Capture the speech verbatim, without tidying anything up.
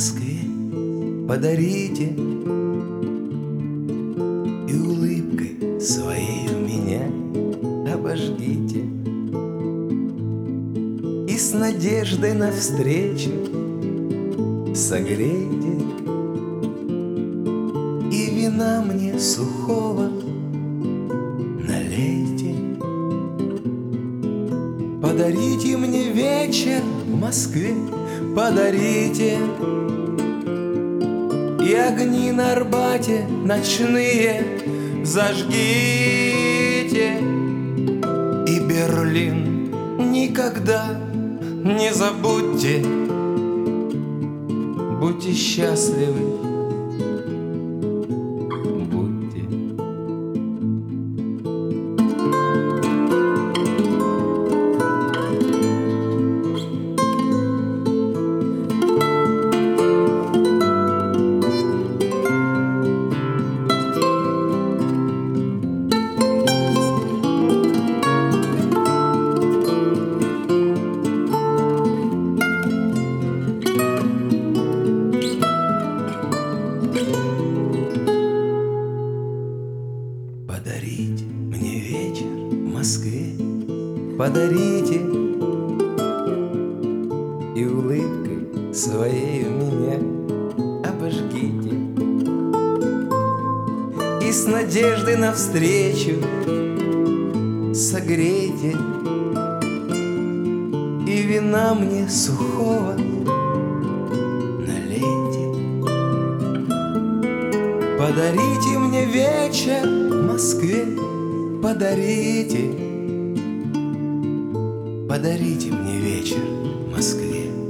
Москве подарите, и улыбкой своей меня обожгите, и с надеждой навстречу согрейте, и вина мне сухого налейте. Подарите мне вечер в Москве, подарите, и огни на Арбате ночные зажгите, и Берлин никогда не забудьте. Будьте счастливы, будьте. Подарите мне вечер в Москве, подарите, и улыбкой своей меня обожгите, и с надеждой навстречу согрейте, и вина мне сухого налейте. Подарите мне вечер в Москве, подарите, подарите мне вечер в Москве.